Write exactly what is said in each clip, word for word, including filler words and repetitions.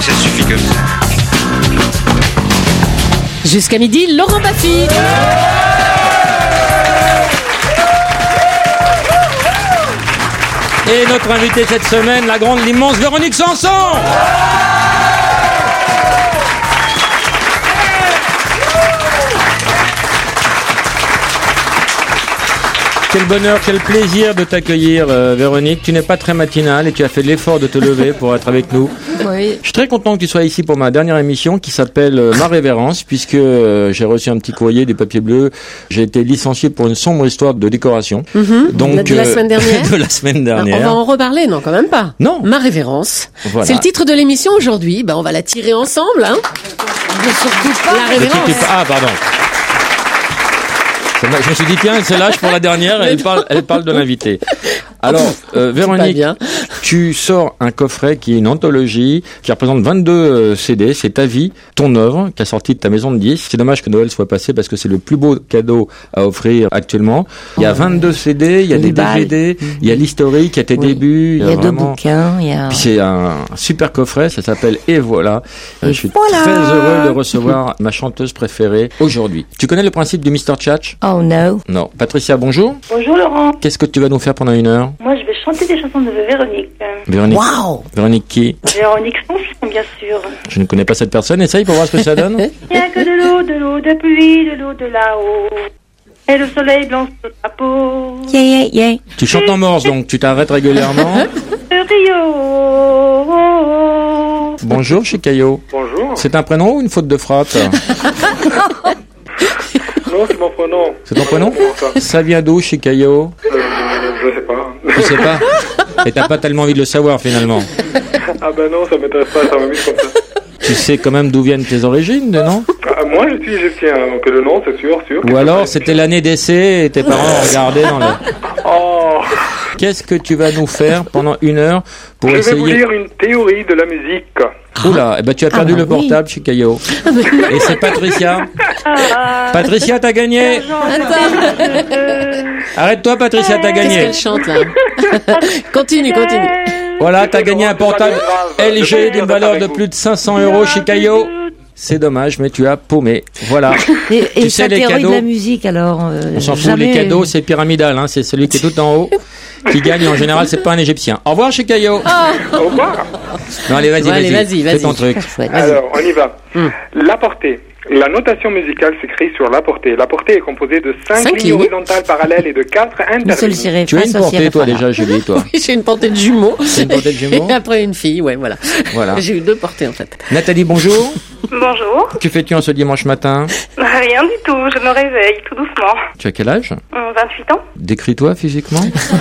ça suffit comme ça. Jusqu'à midi, Laurent Baffy. Et notre invitée cette semaine, la grande, l'immense Véronique Sanson. Quel bonheur, quel plaisir de t'accueillir, euh, Véronique. Tu n'es pas très matinale et tu as fait l'effort de te lever pour être avec nous. Oui. Je suis très content que tu sois ici pour ma dernière émission qui s'appelle euh, Ma Révérence, puisque euh, j'ai reçu un petit courrier des papiers bleus. J'ai été licencié pour une sombre histoire de décoration. Mm-hmm. Donc, de la semaine dernière. de la semaine dernière. Alors, on va en reparler, non, quand même pas. Non. Ma Révérence. Voilà. C'est le titre de l'émission aujourd'hui. Ben, on va la tirer ensemble, hein. Surtout pas. La Révérence. Le titre est- Ah, pardon. Je me suis dit, tiens, c'est l'âge pour la dernière, elle parle, elle parle de l'invité. Alors, euh, Véronique, tu sors un coffret qui est une anthologie, qui représente vingt-deux euh, C D, c'est ta vie, ton œuvre, qui a sorti de ta maison de disques. C'est dommage que Noël soit passé parce que c'est le plus beau cadeau à offrir actuellement. Il y a vingt-deux C D, il y a des D V D, il y a l'historique, il y a tes Oui. débuts. Il y a deux vraiment... bouquins, il y a... Puis c'est un super coffret, ça s'appelle Et voilà. Et je suis voilà. très heureux de recevoir ma chanteuse préférée aujourd'hui. Tu connais le principe du mister Tchatch? Oh no. Non. Patricia, bonjour. Bonjour Laurent. Qu'est-ce que tu vas nous faire pendant une heure? Moi je vais chanter des chansons de Véronique. Véronique. Wow. Véronique qui? Véronique Sanson, bien sûr. Je ne connais pas cette personne. Essaye pour voir ce que ça donne. Il n'y a que de l'eau, de l'eau de pluie, de l'eau de là-haut. Et le soleil blanc sur ta peau. Yeah, yeah, yeah. Tu chantes en morse, donc tu t'arrêtes régulièrement. Le Rio. Bonjour, chez Caillot. Bonjour. C'est un prénom ou une faute de frappe? Non, c'est mon prénom. C'est ton prénom? Ça, Ça vient d'où, chez Caillot? euh, je sais pas. Tu sais pas? Et t'as pas tellement envie de le savoir, finalement. Ah ben non, ça m'intéresse pas, ça m'amuse comme ça. Tu sais quand même d'où viennent tes origines, non? Ah, moi, je suis égyptien, donc le nom, c'est sûr, sûr. Ou alors, c'était l'année d'essai et tes parents regardaient dans le... Oh. Qu'est-ce que tu vas nous faire pendant une heure pour Je essayer... vais vous lire une théorie de la musique. Oula, eh ben tu as perdu Ah bah le oui. portable chez Caillot. Et c'est Patricia. Patricia, t'as gagné. Arrête-toi, Patricia, t'as Qu'est-ce gagné. qu'elle chante, là? Continue, continue. Voilà, t'as gagné un portable L G d'une valeur de plus de cinq cents euros chez Caillot. C'est dommage, mais tu as paumé. Voilà. Et, et Tu sa sais, les théorie cadeaux, de la musique, alors euh, on s'en fout, jamais... les cadeaux, c'est pyramidal, hein. C'est celui qui est tout en haut qui gagne, et en général, c'est pas un Égyptien. Au revoir chez Caillot. Au revoir. Non, allez, vas-y, Ouais, allez, vas-y. vas-y, Fais ton vas-y. truc. Chouette. Alors, on y va. La portée. La notation musicale s'écrit sur la portée. La portée est composée de cinq Cinq lignes lignes. horizontales parallèles et de quatre Une seule interlignes. sirène, Tu as une face au portée, ciré, toi, voilà. déjà, Julie, toi. J'ai une portée de jumeaux. C'est une portée de jumeaux. Et après une fille, ouais, voilà. Voilà. J'ai eu deux portées, en fait. Nathalie, bonjour. Bonjour. Que fais-tu en ce dimanche matin? Rien du tout, je me réveille tout doucement. Tu as quel âge? Hum, vingt-huit ans. Décris-toi physiquement.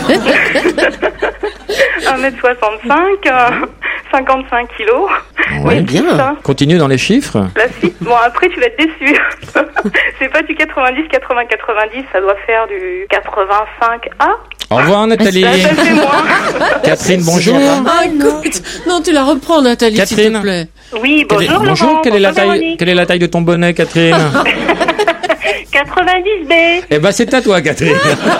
un mètre soixante-cinq, euh, cinquante-cinq kilos. Ouais, Oui, bien. c'est ça. Continue dans les chiffres. La suite, bon après tu vas être déçu. C'est pas du quatre-vingt-dix, quatre-vingts, quatre-vingt-dix, ça doit faire du quatre-vingt-cinq A. Au revoir, Nathalie. Là, ça fait moins. Catherine, bonjour. Ah, écoute. Non, tu la reprends, Nathalie, s'il Catherine. te plaît. Oui, Quelle est- bonjour bonjour, Laurent. quelle est la Bonjour, taille, Véronique. quelle est la taille de ton bonnet, Catherine? quatre-vingt-dix B. Eh ben, c'est à toi, Catherine.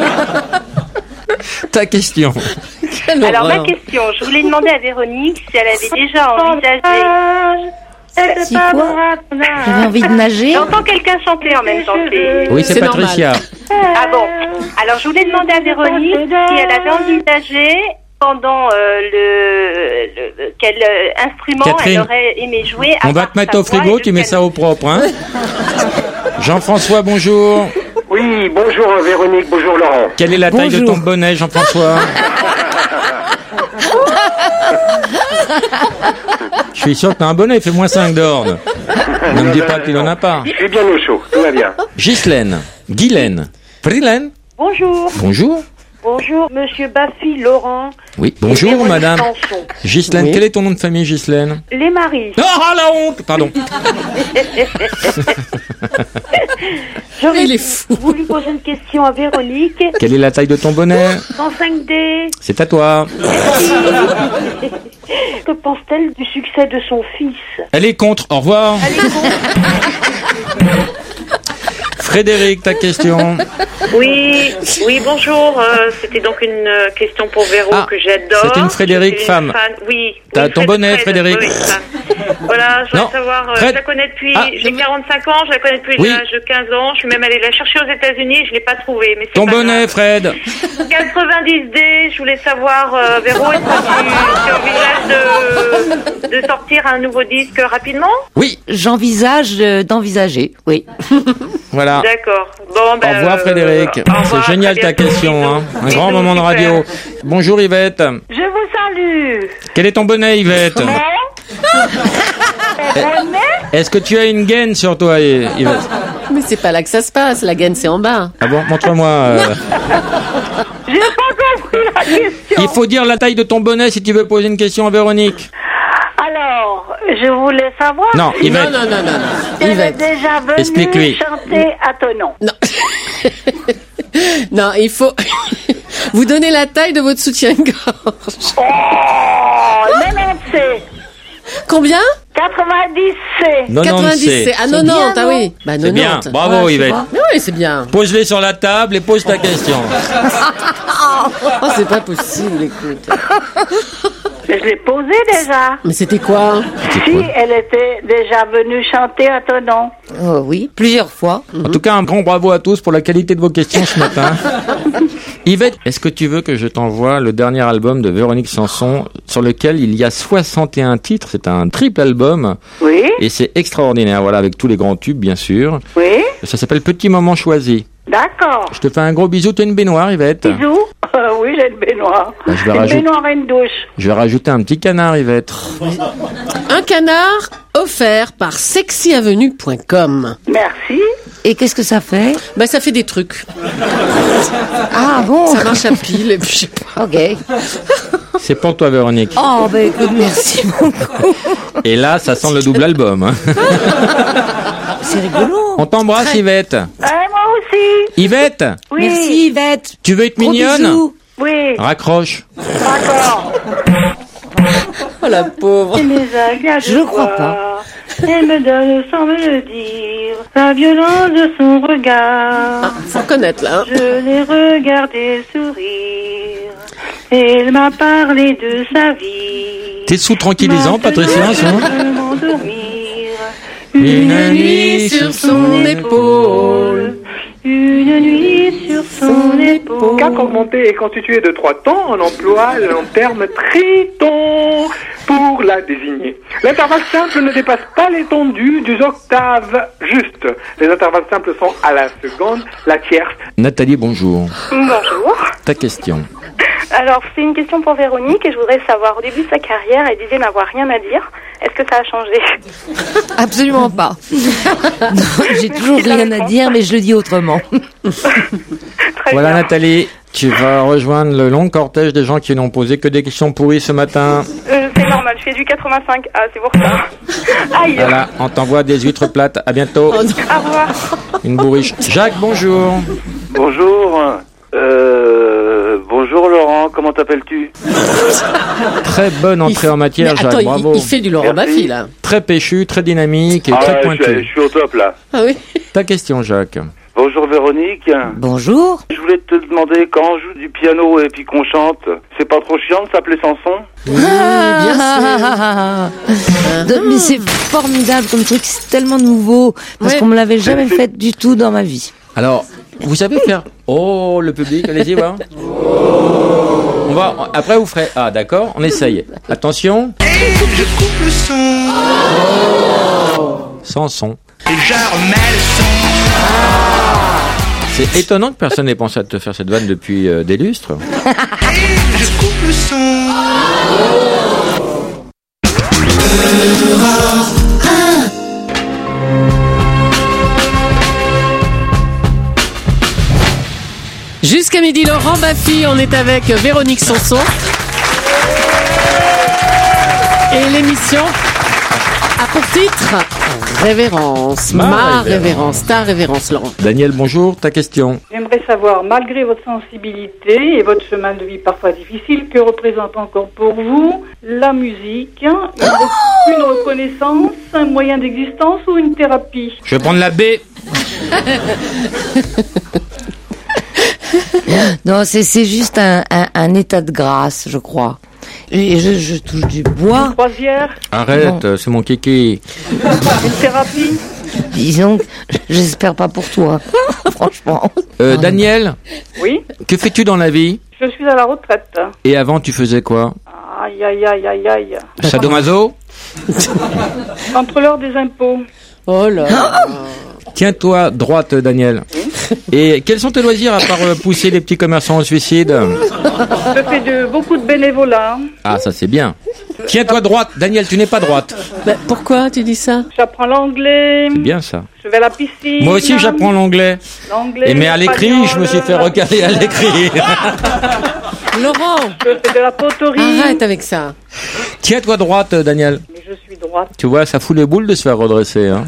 Ta question. Quelle Alors ma horreur. question, je voulais demander à Véronique si elle avait déjà envisagé... Si quoi? J'avais envie de nager. J'entends quelqu'un chanter en même temps. c'est- Oui, c'est C'est Patricia. Ah bon. Alors je voulais demander à Véronique si elle avait envisagé pendant euh, le, le- quel euh, instrument Catherine, elle aurait aimé jouer. à On va part te mettre sa au voix frigo, et tu le mets ça piano. au propre, hein. Jean-François, bonjour. Oui, bonjour Véronique, bonjour Laurent. Quelle est la taille de Bonjour. ton bonnet, Jean-François? Je suis sûr que t'as un bonnet, il fait moins cinq d'orne. Ne me dis pas qu'il en a pas. Je suis bien au chaud, tout va bien. Ghislaine, Guylaine, Frilène, Bonjour. bonjour. Bonjour Monsieur Baffy, Laurent. Oui, bonjour Véronique madame. Sanson. Ghislaine, Oui. quel est ton nom de famille, Ghislaine? Les maris. Oh, la honte. Pardon. J'aurais Il est fou. voulu poser une question à Véronique. Quelle est la taille de ton bonnet? cent cinq D. C'est à toi. Que pense-t-elle du succès de son fils? Elle est contre. Au revoir. Frédéric, ta question. Oui, oui, bonjour. euh, C'était donc une euh, question pour Véro Ah, que j'adore. c'est une Frédéric Je suis femme. fan, Oui. T'as une ton Fred- bonnet, Fred- Frédéric. oui, ça. Voilà, je voulais Non. savoir, euh, Fred. je la connais depuis, Ah. j'ai quarante-cinq ans, je la connais depuis Oui. l'âge de quinze ans, je suis même allée la chercher aux États-Unis, je l'ai pas trouvée, mais c'est Ton pas bonnet, grave. Fred. quatre-vingt-dix D, je voulais savoir, euh, Véro, est-ce que tu, tu envisages de, de sortir un nouveau disque rapidement? Oui, J'envisage euh, d'envisager, oui. voilà. D'accord. Bon, ben, Au revoir, euh, Frédéric. au revoir, C'est génial à ta bientôt, question, bisous. hein. Un Bisous, grand moment de super. radio. Bonjour, Yvette. Je vous salue. Quel est ton bonnet, Yvette? Est-ce que tu as une gaine sur toi, Yvette? Mais c'est pas là que ça se passe. La gaine, c'est en bas. Ah bon, montre-moi. euh. J'ai pas compris la question. Il faut dire la taille de ton bonnet si tu veux poser une question à Véronique. Alors, je voulais savoir Non, si Yvette. Non, non, non, non, non. elle est Yvette. déjà venue Explique-lui. chanter à ton nom. Non. Non, il faut vous donner la taille de votre soutien-gorge. Oh, quatre-vingt-dix C. Combien? quatre-vingt-dix C. quatre-vingt-dix, c'est à bien, quatre-vingt-dix, ah non oui. Bah, C'est bien. quatre-vingt-dix. Bravo, Ouais, tu Yvette. vois. Mais oui, c'est bien. Pose-les sur la table et pose ta question. Oh, c'est pas possible, écoute. Je l'ai posé déjà. Mais c'était quoi? Si elle était déjà venue chanter à ton nom. Oh, oui, plusieurs fois. En tout cas, un grand bravo à tous pour la qualité de vos questions ce matin. Yvette, est-ce que tu veux que je t'envoie le dernier album de Véronique Sanson sur lequel il y a soixante et un titres? C'est un triple album Oui, et c'est extraordinaire, voilà, avec tous les grands tubes, bien sûr. oui, Ça s'appelle Petit Moment Choisi. d'accord. Je te fais un gros bisou. Tu as une baignoire, Yvette? Bisous. Euh, oui, j'ai une baignoire. Bah, je vais une rajouter- baignoire et une douche. Je vais rajouter un petit canard, Yvette. Un canard offert par sexy avenue point com. Merci. Et qu'est-ce que ça fait? Bah, ça fait des trucs. Ah bon? Ça marche à pile, et puis je sais pas. Ok. C'est pour toi, Véronique. Oh, bah écoute, merci beaucoup. Et là, ça sent le double album. Hein. C'est rigolo. On t'embrasse, Yvette. Euh, moi aussi. Yvette, Oui. Merci Yvette. tu veux être Gros mignonne? bisous. Oui. Raccroche. D'accord. Oh, la pauvre. Et mes agaces Je de crois voir. pas. Elle me donne sans me le dire la violence de son regard. Ah, faut reconnaître, là. Hein. Je l'ai regardé sourire. Et elle m'a parlé de sa vie. T'es sous tranquillisant, Patricia, en ce moment? Je m'endormir. Une nuit sur son épaule. Une nuit sur son épaule. Cas augmenté est constitué de trois temps. On emploie le terme triton pour la désigner. L'intervalle simple ne dépasse pas l'étendue des octaves justes. Les intervalles simples sont à la seconde, la tierce. Nathalie, bonjour. Bonjour. Ta question. Alors, c'est une question pour Véronique et je voudrais savoir, au début de sa carrière, elle disait n'avoir rien à dire. Est-ce que ça a changé? Absolument pas. Non, j'ai toujours rien à dire, mais je le dis autrement. Très Voilà, bien. Nathalie, tu vas rejoindre le long cortège des gens qui n'ont posé que des questions pourries ce matin. Euh, c'est normal, je fais du quatre-vingt-cinq A, c'est pour ça. Aïe. Voilà, on t'envoie des huîtres plates. À bientôt. Au revoir. Une bourriche. Jacques, bonjour. Bonjour. Euh, bonjour Laurent, comment t'appelles-tu? Très bonne entrée en Mais matière, Jacques. attends, il, Bravo. il fait du Laurent Merci. Baffy, là. Très péchu, très dynamique et Ah très ouais, je, suis, pointu. je suis au top là. Ah oui. Ta question, Jacques. Bonjour Véronique. Bonjour. Je voulais te demander, quand on joue du piano et puis qu'on chante, c'est pas trop chiant de s'appeler Sanson? Oui, bien sûr. Ah, de- mais c'est formidable comme truc, c'est tellement nouveau parce Ouais. qu'on me l'avait jamais fait du tout dans ma vie. Alors, vous savez faire... Oh, le public, allez-y, voir. On va... Après, vous ferez... Ah, d'accord, on essaye. Attention. Je coupe le son Sans son. et je remets le son. C'est étonnant que personne n'ait pensé à te faire cette vanne depuis euh, des lustres. Et je coupe le son. Jusqu'à midi, Laurent Baffy, on est avec Véronique Sanson. Et l'émission a pour titre Révérence. Ma Ma, révérence. révérence. Ta révérence, Laurent. Daniel, bonjour, ta question. J'aimerais savoir, malgré votre sensibilité et votre chemin de vie parfois difficile, que représente encore pour vous la musique? Une, re- une reconnaissance, un moyen d'existence ou une thérapie? Je vais prendre la B. Non, c'est c'est juste un, un, un état de grâce, je crois. Et je, je touche du bois. Une croisière. Arrête, euh, c'est mon kiki. Une thérapie. Disons que j'espère pas pour toi, franchement. Euh, Daniel, Oui, que fais-tu dans la vie? je suis à la retraite. Et avant, tu faisais quoi? Aïe, aïe, aïe, aïe, aïe. Sadomaso? Contrôleur des impôts. Oh là. Tiens-toi droite, Daniel. Et quels sont tes loisirs à part euh, pousser les petits commerçants au suicide? Je fais de, beaucoup de bénévolat. Ah, ça c'est bien. Tiens-toi droite, Daniel, tu n'es pas droite. Bah, pourquoi tu dis ça? J'apprends l'anglais. C'est bien ça. Je vais à la piscine. Moi aussi, j'apprends l'anglais. L'anglais. Et mais à l'écrit, l'espagnol, je me suis fait recaler à l'écrit. Laurent, Je fais de la poterie. arrête avec ça. Tiens-toi droite, Daniel. Mais je suis droite. Tu vois, ça fout les boules de se faire redresser. Hein.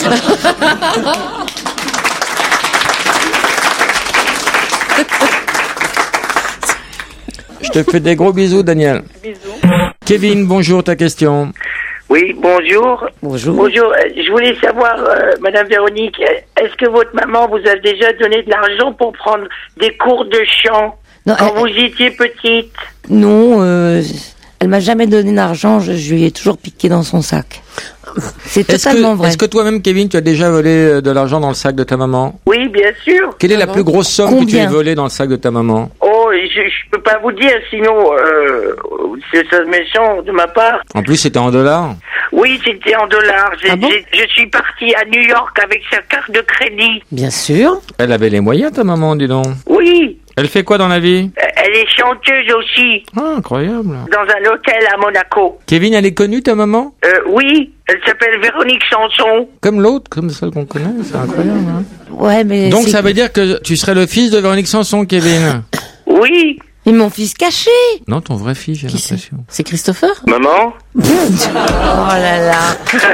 Je te fais des gros bisous, Daniel. Bisous. Kevin, bonjour, ta question. Oui, bonjour. Bonjour. Bonjour. euh, Je voulais savoir, euh, Madame Véronique, euh, est-ce que votre maman vous a déjà donné de l'argent pour prendre des cours de chant Non, quand elle- vous étiez petite? Non, euh, elle m'a jamais donné d'argent, je, je lui ai toujours piqué dans son sac. C'est Est-ce totalement que, vrai. est-ce que toi-même, Kevin, tu as déjà volé euh, de l'argent dans le sac de ta maman? Oui, bien sûr. Quelle est la bon plus grosse somme que tu Combien aies volée dans le sac de ta maman? Oh, je, je peux pas vous dire, sinon euh, c'est ça méchant de ma part. En plus, c'était en dollars. Oui, c'était en dollars. J'ai- Ah bon j'ai- je suis partie à New York avec sa carte de crédit. Bien sûr. Elle avait les moyens, ta maman, dis donc. Oui, Elle fait quoi dans la vie? euh, elle est chanteuse aussi, Ah, incroyable. dans un hôtel à Monaco. Kevin, elle est connue, ta maman? Euh, oui, elle s'appelle Véronique Sanson. Comme l'autre, comme celle qu'on connaît, c'est incroyable. Hein. Ouais, mais Donc c'est- ça veut dire que tu serais le fils de Véronique Sanson, Kevin? Oui. Mais mon fils caché. Non, ton vrai fils, j'ai Qui c'est? l'impression. C'est Christopher? Maman? Oh là là.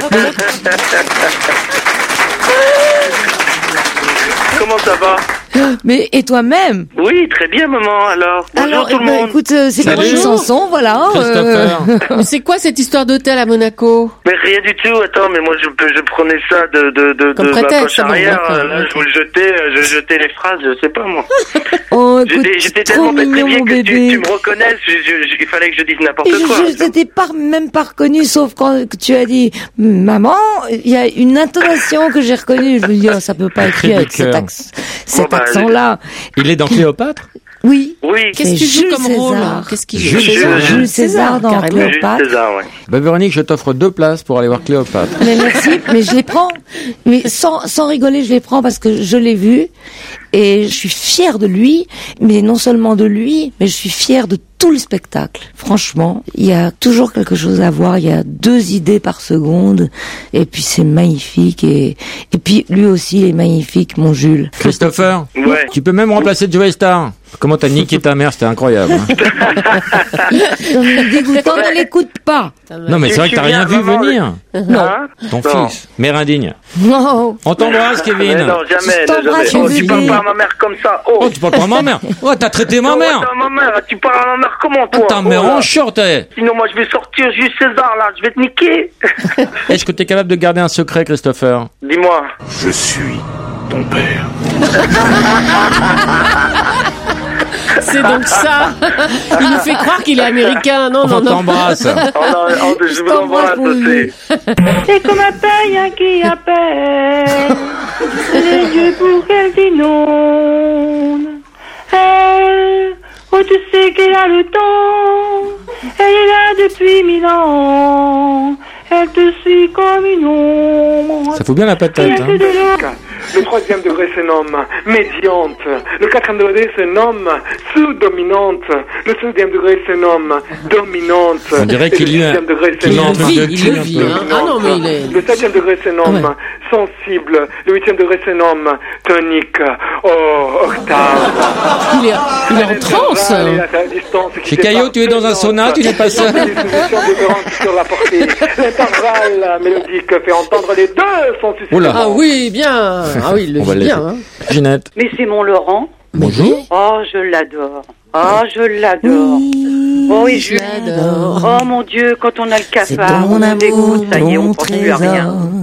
Comment ça va? Mais et toi-même? Oui, très bien, maman, alors. Bonjour Alors, tout le bah, monde. écoute, euh, c'est Salut. Véronique Sanson, voilà. euh, Christopher. Mais c'est quoi cette histoire d'hôtel à Monaco? Mais rien du tout, attends, mais moi je, je prenais ça de, de, de, Comme de ma prétexte, poche ah bon, arrière, d'accord, là, ok. je vous le jetais, euh, je jetais les phrases, je sais pas moi. Oh, écoute, J'étais j'étais trop tellement mignon, pétrifié mon que tu, bébé. tu me reconnaisses, je- je- je- il fallait que je dise n'importe Et quoi. je je t'étais pas, même pas reconnue, sauf quand tu as dit « Maman », il y a une intonation que j'ai reconnue. Je me dis oh, « Ça peut pas être cri lui du avec cet, cœur. axe- cet Bon, bah, accent-là. Il est dans Cléopâtre? » Oui. Oui, Qu'est-ce que C'est tu joues Jules comme rôle? César. Qu'est-ce qu'il Jules joue? César. Jules César dans carrément. Jules Cléopâtre. César, ouais. Bah Véronique, je t'offre deux places pour aller voir Cléopâtre. Mais merci, mais je les prends. Mais sans, sans rigoler, je les prends parce que je l'ai vu et je suis fière de lui. Mais non seulement de lui, mais je suis fière de tout le spectacle. Franchement, il y a toujours quelque chose à voir. Il y a deux idées par seconde et puis c'est magnifique. Et, et puis lui aussi, il est magnifique, mon Jules. Christopher, Ouais. tu peux même remplacer Joey Star. Comment t'as niqué ta mère, c'était incroyable. hein. Comme il est dégoûtant, ne l'écoute pas. Non mais c'est vrai que t'as rien vu Maman, venir. Non. Hein? Ton Non. fils, mère indigne. Non. On t'embrasse, Mais Kevin. non, jamais, Je t'embrasse, jamais. Oh, tu bébé. parles pas à ma mère comme ça. Oh, Oh, tu parles pas à ma mère. Oh, t'as traité ma Oh, mère. attends, ma mère, tu parles à ma mère comment, Ah, toi? ta Oh, mère là. en short, eh. Sinon, moi, je vais sortir Jules César, là, je vais te niquer. Est-ce que t'es capable de garder un secret, Christopher? Dis-moi. Je suis ton père. C'est donc ça. Il nous fait croire qu'il est américain. Non, non, On non. t'embrasse. Oh, non, oh, je vous t'embrasse, embrasse mon aussi. Jules. C'est comme un païen qui appelle les dieux pour qu'elle t'inonde. Elle, oh tu sais qu'elle a le temps, elle est là depuis mille ans, elle te suit comme une ombre. Ça fout bien la patate, Rien que hein. de l'eau. Le troisième degré se nomme médiante. Le quatrième degré se nomme sous-dominante. Le cinquième degré se nomme dominante. On dirait Et qu'il le lit un- sixième degré se qu'il lit un nomme truc de Il cul le un vit, peu. hein. Ah non, mais il est... Le septième degré se nomme Ah sensible. Le huitième degré se nomme tonique. Oh, octave. Il est, il est en transe. Chez Caillot, tu es dans un sauna, tu n'es pas seul. Sur la portée. L'intervalle mélodique fait entendre les deux sons suspendus. Oula. Ah oui, bien. Ah oui, il le On va vit le bien. laisser. Hein. Ginette. Mais c'est mon Laurent. Bonjour. Oh, je l'adore. Oh, je l'adore. Oh, oui, je l'adore. Oh, mon Dieu, quand on a le C'est cafard, ton on a des amour, gouttes, ça y est, on mon pense plus à rien. trésor.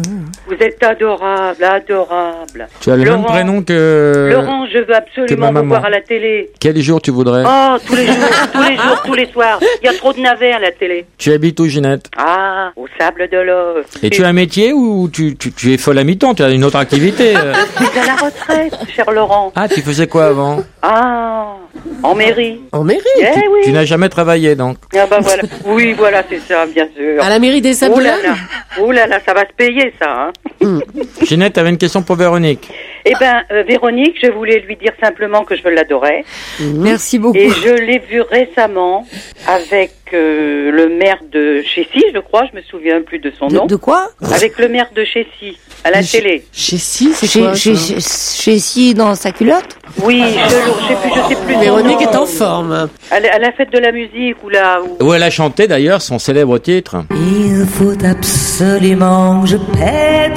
Vous êtes adorable, adorable. Tu as le Laurent, même prénom que... Laurent, je veux que ma absolument vous maman. voir à la télé. Quel jour tu voudrais? Oh, tous les jours, tous les jours, tous les soirs. Il y a trop de navets à la télé. Tu habites où, Ginette? Ah, au Sable de l'Or. Et tu as un métier ou tu, tu, tu es folle à mi-temps? Tu as une autre activité? euh Je suis à la retraite, cher Laurent. Ah, tu faisais quoi avant? Ah, en mairie. En mairie? Eh oui. Tu n'as jamais travaillé, donc? Ah bah voilà. Oui, voilà, c'est ça, bien sûr. À la mairie des Sables Oh de là l'Or? là, oh là là, ça va se payer, ça. Hein. Ginette, tu avais une question pour Véronique. Eh ben, euh, Véronique, je voulais lui dire simplement que je l'adorais. Merci beaucoup. Et je l'ai vu récemment avec euh, le maire de Chessy, je crois, je me souviens plus de son De, nom. de quoi? Avec le maire de Chessy, à la télé. Chessy, c'est Chez, quoi chez, ça? chez, chez si dans sa culotte? Oui, je, je sais plus, je sais plus. son Véronique nom. est en forme. À la, à la fête de la musique ou là où... Où elle a chanté d'ailleurs son célèbre titre. Il faut absolument que je pète.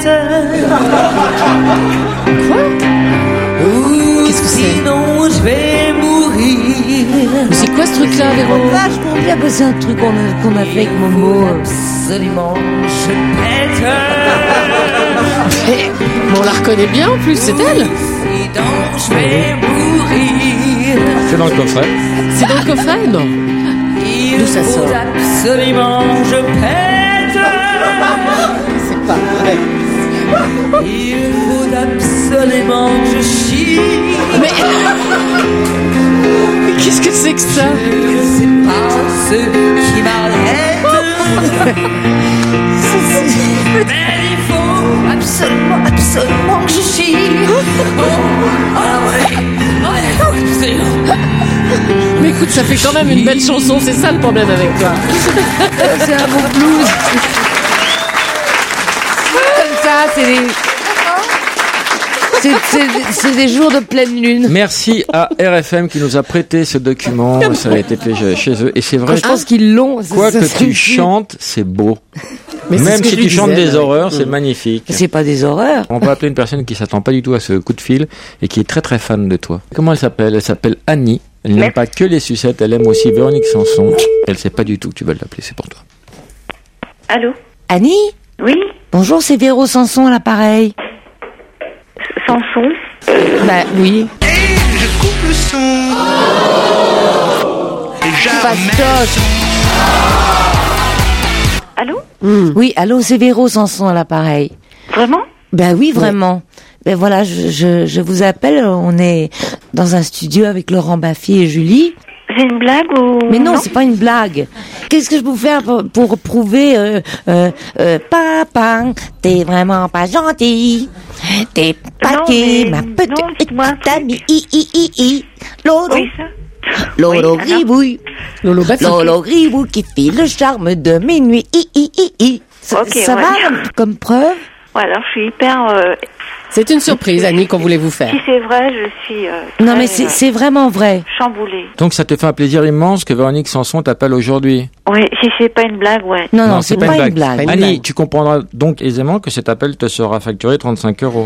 Quoi? Qu'est-ce que c'est? Sinon je vais mourir. Mais c'est quoi ce truc-là, Véro? Vachement bien, bah, c'est un truc qu'on a, qu'on a fait avec Momo. Absolument je pète. Mais on la reconnaît bien en plus, c'est elle. Sinon je vais mourir. C'est dans le coffret. C'est dans le coffret? Non. Il D'où ça faut sort? absolument je pète. C'est pas vrai. Il faut absolument que je chie. Mais... Mais qu'est-ce que c'est que ça? Je sais pas ce qui m'arrête. Mais il faut absolument, absolument que je chie. Oh, ah ouais, ouais, absolument. Mais écoute, ça fait quand même une belle chanson, c'est ça le problème avec toi. C'est un bon blues. Comme ça, c'est des... C'est, c'est, c'est des jours de pleine lune. Merci à R F M qui nous a prêté ce document. Ça a été fait chez eux. Et c'est vrai, Je pense qu'ils l'ont. ça- quoi ça que serait tu plus. chantes, c'est beau. Mais c'est Même ce que si je tu lui chantes disais, des là. horreurs, c'est Mm. magnifique. C'est pas des horreurs. On va appeler une personne qui s'attend pas du tout à ce coup de fil et qui est très très fan de toi. Comment elle s'appelle? Elle s'appelle Annie. Elle n'aime pas que les sucettes, elle aime aussi Véronique Sanson. Elle sait pas du tout que tu vas l'appeler, c'est pour toi. Allô? Annie? Oui? Bonjour, c'est Véro Sanson à l'appareil. Sanson? Bah oui. Je coupe le son. Et Fastoche. Allô? Oui, allô, c'est Véro Sanson à l'appareil. Vraiment? Ben oui, vraiment. Ben voilà, je, je, je vous appelle, on est dans un studio avec Laurent Baffy et Julie. C'est une blague ou... Mais non, c'est pas une blague. Qu'est-ce que je peux faire pour, pour prouver euh, euh, euh, Papa, t'es vraiment pas gentil. T'es pas Non, qui, mais- ma non, petite dites-moi un truc. amie. I, i, i, i. Lolo. Oui, ça? Lolo Oui, alors gribouille. Lolo Baffy. Lolo gribouille qui fait le charme de minuit. I, i, i, i. Ça, Ok, ça ouais. va comme preuve? Ouais, alors je suis hyper... euh, C'est une surprise, Annie, qu'on voulait vous faire. Si c'est vrai, je suis euh, Non, très, mais c'est euh, c'est vraiment vrai. chamboulée. Donc ça te fait un plaisir immense que Véronique Sanson t'appelle aujourd'hui. Oui, si c'est pas une blague, ouais. Non, non, c'est pas, une blague. Pas une Annie, blague. tu comprendras donc aisément que cet appel te sera facturé trente-cinq euros.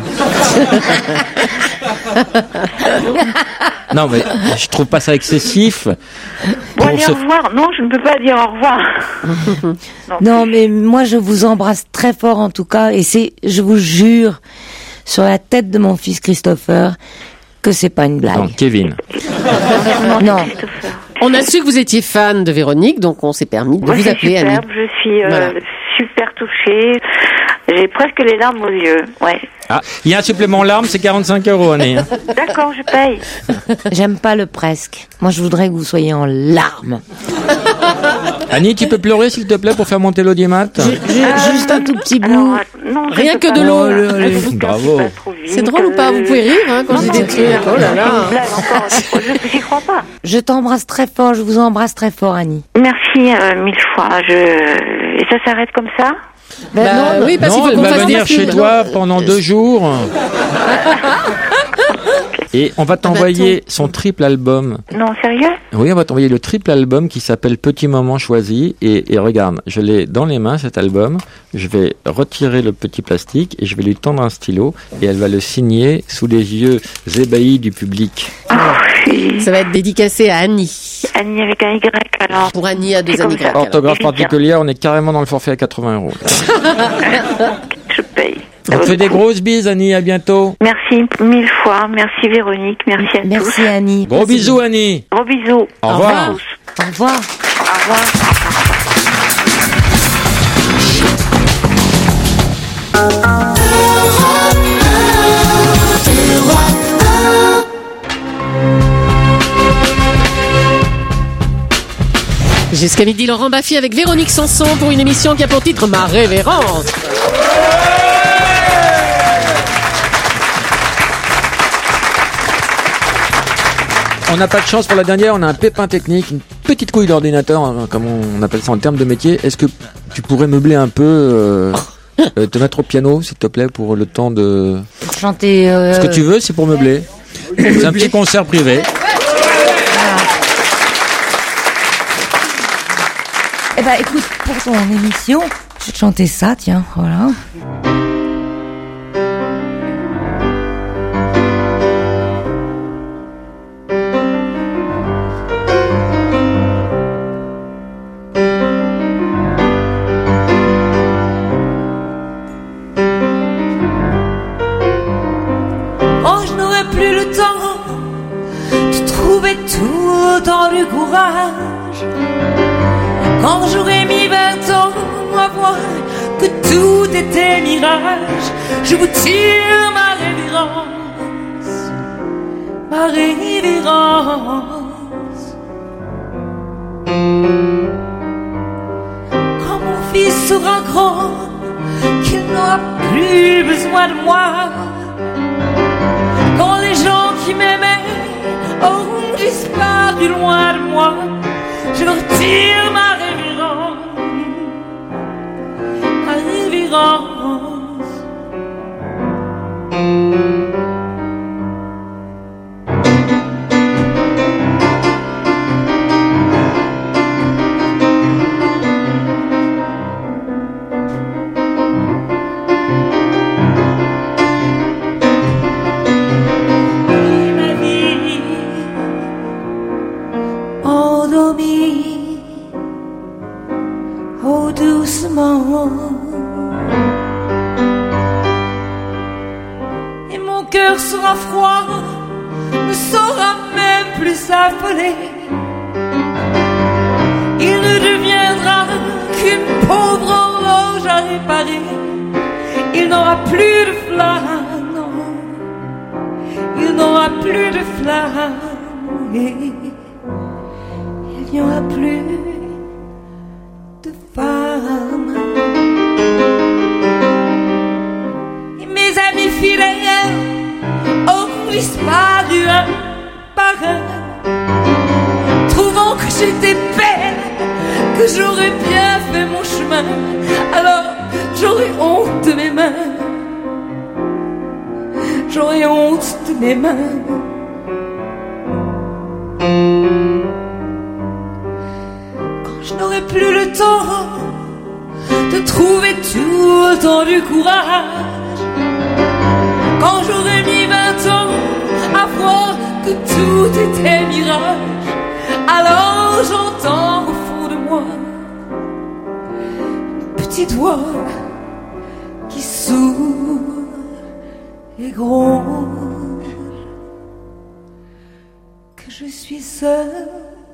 Non, mais je trouve pas ça excessif. Bon, Pour allez, ce- au revoir. Non, je ne peux pas dire au revoir. non. Non, mais moi, je vous embrasse très fort, en tout cas, et c'est, je vous jure, sur la tête de mon fils Christopher, que c'est pas une blague. Non, Kevin. Non. On a su que vous étiez fan de Véronique, donc on s'est permis de Moi, vous c'est appeler Annie. superbe, je suis euh, Voilà. super touchée. J'ai presque les larmes aux yeux. Ouais. Ah, il y a un supplément larmes, c'est quarante-cinq euros, Annie. hein. D'accord, je paye. J'aime pas le presque. Moi, je voudrais que vous soyez en larmes. Annie, tu peux pleurer, s'il te plaît, pour faire monter l'audimat? Ju- Juste un tout petit bout. Alors, euh, non, je Rien peux que pas. de l'eau. Oh, allez, Bravo. Pas trop vite, C'est drôle ou pas? Vous pouvez rire hein, quand non, je dis non, des trucs. mais- Oh là là. Une blague encore. Je j'y crois pas. Je t'embrasse très fort, je vous embrasse très fort, Annie. Merci euh, mille fois. Je... Et ça s'arrête comme ça? Ben Bah, non, oui, parce qu'il Non, faut elle qu'on va fasse venir un chez film. toi pendant deux jours. Et on va t'envoyer son triple album. Non, sérieux? Oui, on va t'envoyer le triple album qui s'appelle Petit Moment Choisi. Et, et regarde, je l'ai dans les mains, cet album. Je vais retirer le petit plastique et je vais lui tendre un stylo. Et elle va le signer sous les yeux ébahis du public. Ça va être dédicacé à Annie. Annie avec un Y alors. Pour Annie à deux C'est Annie comme ça. grecques. Orthographe Évidemment. particulière, on est carrément dans le forfait à quatre-vingts euros. Je paye. On te fait des grosses bises, Annie, à bientôt. Merci mille fois, merci Véronique, merci à Merci tous. Annie. Gros bisous, Annie. Gros bisous. Au revoir. Au revoir. Au revoir. Jusqu'à midi, Laurent Baffy avec Véronique Sanson pour une émission qui a pour titre Ma Révérence. On n'a pas de chance pour la dernière, on a un pépin technique, une petite couille d'ordinateur, hein, comme on appelle ça en termes de métier. Est-ce que tu pourrais meubler un peu, euh, euh, te mettre au piano, s'il te plaît, pour le temps de... Chanter... Euh... Ce que tu veux, c'est pour meubler. C'est un petit concert privé. Eh ben, écoute, pour ton émission, je vais te chanter ça, tiens, voilà. Oh, je n'aurai plus le temps de trouver tout dans le courage. Quand j'aurai mis vingt ans à voir que tout était mirage, je vous tire ma révérence, ma révérence. Quand mon fils sera grand, qu'il n'aura plus besoin de moi, quand les gens qui m'aimaient auront disparu loin de moi, je leur tire ma révérence, ma révérence. Ma vie endormie, oh doucement, et mon cœur sera froid, ne saura même plus s'affoler. Il ne deviendra qu'une pauvre horloge à réparer. Il n'aura plus de flamme, non, il n'aura plus de flamme. Il n'y aura plus de femmes. Et mes amis fidèles auront disparu un par un, trouvant que j'étais belle, que j'aurais bien fait mon chemin. Alors j'aurai honte de mes mains, j'aurai honte de mes mains. Je n'aurai plus le temps de trouver tout le temps du courage. Quand j'aurai mis vingt ans à voir que tout était mirage, alors j'entends au fond de moi une petite voix qui souffle et gronde que je suis seule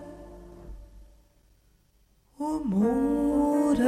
au monde.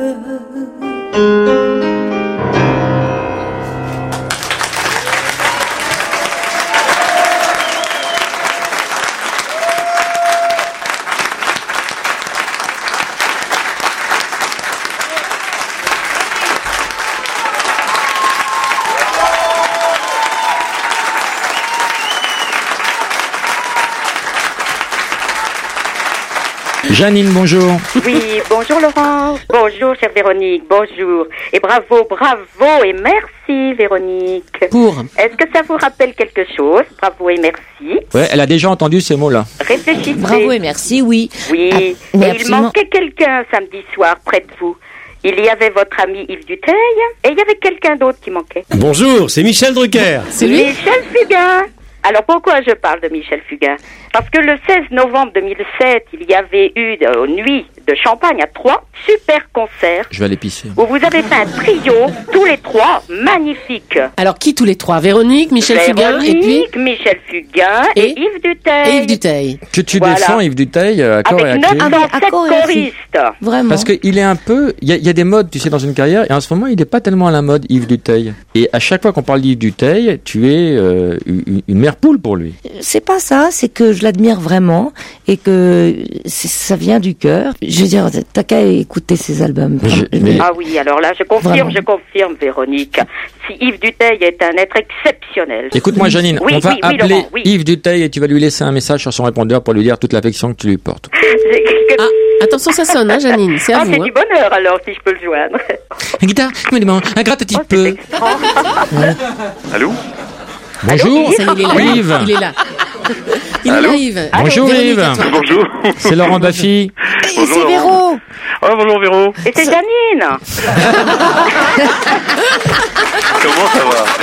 Janine, bonjour. Oui, bonjour Laurent. Bonjour chère Véronique, bonjour. Et bravo, bravo et merci Véronique. Pour. Est-ce que ça vous rappelle quelque chose? Bravo et merci. Ouais, elle a déjà entendu ces mots-là. Réfléchissez. Bravo et merci, oui. Oui, Ah, et mais il absolument. manquait quelqu'un samedi soir près de vous. Il y avait votre ami Yves Duteil et il y avait quelqu'un d'autre qui manquait. Bonjour, c'est Michel Drucker. C'est lui? Michel Fugain. Alors pourquoi je parle de Michel Fugain? Parce que le seize novembre deux mille sept, il y avait eu, aux nuits de Champagne à Troyes. Super concert. Je vais aller pisser. Où vous avez fait un trio, tous les trois, magnifique. Alors, qui tous les trois? Véronique, Michel Fugain, et puis Michel Fugain et, et Yves Duteil. Et Yves Duteil. Que tu Voilà. défends Yves Duteil à corps et à Avec cri. neuf cent sept choristes. Vraiment. Parce qu'il est un peu, il y, a- il y a des modes, tu sais, dans une carrière, et en ce moment, il n'est pas tellement à la mode, Yves Duteil. Et à chaque fois qu'on parle d'Yves Duteil, tu es euh, une, une mère poule pour lui. C'est pas ça, c'est que je l'admire vraiment et que c'est- ça vient du cœur. Je veux dire, t'as qu'à écouter ses albums. Ah oui, alors là, je confirme, Vraiment. je confirme, Véronique. Si Yves Duteil est un être exceptionnel. Écoute-moi, Janine, Oui, on va oui, oui, appeler Laurent, oui. Yves Duteil et tu vas lui laisser un message sur son répondeur pour lui dire toute l'affection que tu lui portes. Ah, attention, ça sonne, hein, Janine, c'est à Ah, vous. c'est hein. du bonheur alors, si je peux le joindre. Une guitare, un gratte un petit peu. Allô? Bonjour, Ça y est, il est là. Yves. Il est là. Il est là, Yves. Bonjour Véronique, Yves. à toi. Bonjour. C'est Laurent Baffy. Bonjour, c'est Véro. Ah, bonjour Véro. Et c'est Janine. Comment ça va?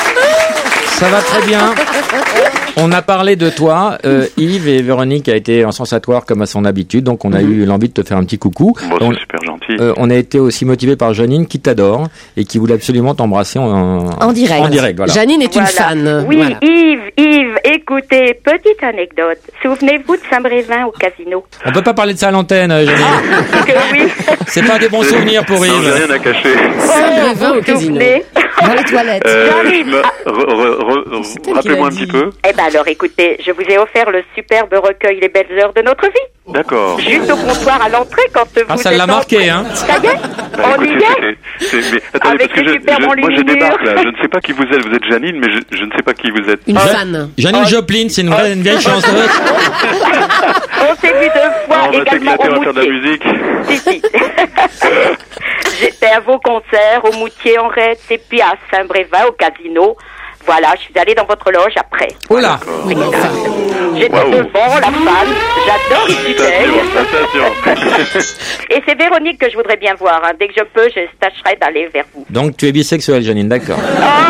Ça va très bien. On a parlé de toi. Euh, Yves et Véronique a été en sensatoire comme à son habitude, donc on a eu l'envie de te faire un petit coucou. Bon, on, c'est super gentil. euh, on a été aussi motivé par Janine qui t'adore et qui voulait absolument t'embrasser en, En direct. En direct, voilà. Janine est une Voilà. fan. Oui, Voilà. Yves, Yves, écoutez, petite anecdote. Souvenez-vous de Saint-Brévin au casino. On peut pas parler de ça à l'antenne, euh, Janine. Que oui. C'est pas des bons souvenirs pour Non, j'ai Yves. rien à cacher. Saint-Brévin Vous au casino. souvenez Dans les toilettes. Euh, J'arrive. je me- re- re- re- C'est elle qui Rappelez-moi l'a un petit dit. peu. Eh ben alors, écoutez, je vous ai offert le superbe recueil Les belles heures de notre vie. D'accord. Juste au comptoir à l'entrée quand vous Ah, ça êtes l'a marqué, entré. hein. Ça y est, Bah, on y écoutez, est. c'est- c'est- mais attendez, Avec parce que les je, superbes je- moi je enluminures. débarque là, je ne sais pas qui vous êtes, vous êtes Janine, mais je, je ne sais pas qui vous êtes. Une Ah, fan. Janine Joplin, c'est une, vraie, une vieille chanteuse. On s'est vu deux fois on va également s'éclater, au on va faire de la Moutier. musique. Si, si. J'étais à vos concerts au Moutier en Retz et puis à Saint-Brévin au casino. Voilà, je suis allée dans votre loge après. Oh là. J'étais Waouh. devant la femme, j'adore Yves Duteil. Attention, attention. Et c'est Véronique que je voudrais bien voir. hein. Dès que je peux, je tâcherai d'aller vers vous. Donc tu es bisexuelle, Janine, d'accord.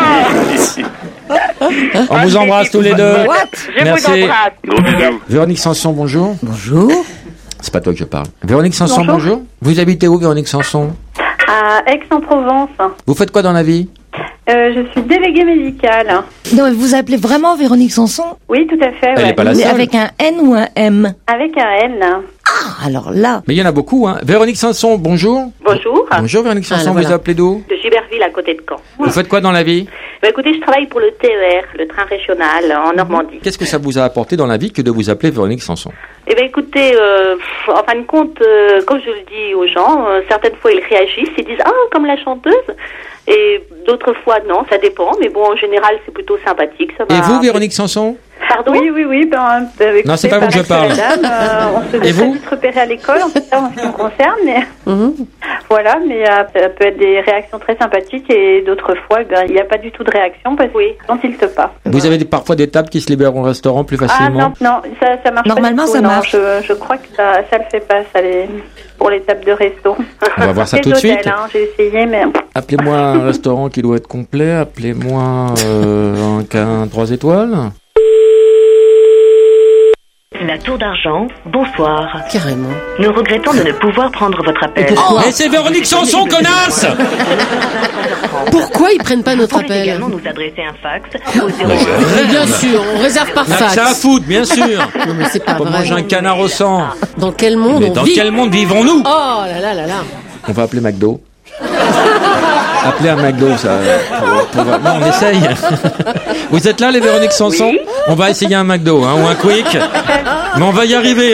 Ah, On vous embrasse tous les deux. je Merci. vous embrasse. Gros bisous. Véronique Sanson, bonjour. Bonjour. C'est pas toi que je parle. Véronique Sanson, bonjour. Bonjour. Vous habitez où, Véronique Sanson? À Aix-en-Provence. Vous faites quoi dans la vie? Euh, je suis déléguée médicale. Non, mais vous appelez vraiment Véronique Sanson? Oui, tout à fait. Elle ouais. est pas la Mais seule. avec un N ou un M? Avec un N. Ah, alors là. Mais il y en a beaucoup, hein. Véronique Sanson, bonjour. Bonjour. Bonjour Véronique Sanson, Ah, voilà. vous appelez d'où? De Giberville à côté de Caen. Vous faites quoi dans la vie? Bah, écoutez, je travaille pour le T E R, le train régional en Normandie. Qu'est-ce que ça vous a apporté dans la vie que de vous appeler Véronique Sanson? Eh bien, écoutez, euh, pff, en fin de compte, euh, comme je le dis aux gens, euh, certaines fois ils réagissent, ils disent « Ah, comme la chanteuse !» Et d'autres fois, non, ça dépend. Mais bon, en général, c'est plutôt sympathique. Ça Et va- vous, Véronique Sanson? Pardon? Oui, oui, oui. Ben, ben, Non, c'est écoutez, pas vous que je pareil parle. que la dame, euh, on se Et fait vous vite repérer à l'école, en tout cas en ce qui me concerne. Mais voilà, mais euh, ça peut être des réactions très sympathiques et d'autres fois, ben, il n'y a pas du tout de réaction parce que quand il te pas. Vous avez des- parfois des tables qui se libèrent au restaurant plus Ah facilement? non, non, ça, ça marche Normalement, pas du tout, ça non. marche. Je, je crois que ça, ça le fait pas, ça les, pour les tables de resto. On va voir ça Les tout de hôtels, suite. hein, j'ai essayé, mais Appelez-moi un restaurant qui doit être complet. Appelez-moi euh, un, qu'un trois étoiles. La Tour d'Argent, bonsoir. Carrément. Nous regrettons de ne pouvoir prendre votre appel. Mais c'est Véronique Sanson, connasse! Pourquoi ils prennent pas notre Vous pouvez appel? également nous adresser un fax au zéro Mais bien sûr, on réserve par fax. C'est à foutre, bien sûr. Non, mais c'est pas Pour vrai. manger un canard au sang. Dans quel monde Mais on dans vit? quel monde vivons-nous? Oh là là là là. On va appeler McDo. Appelez un McDo, ça. pour- pour- Non, on essaye. Vous êtes là, les Véronique Sanson? On va essayer un McDo, hein, ou un Quick. Mais on va y arriver.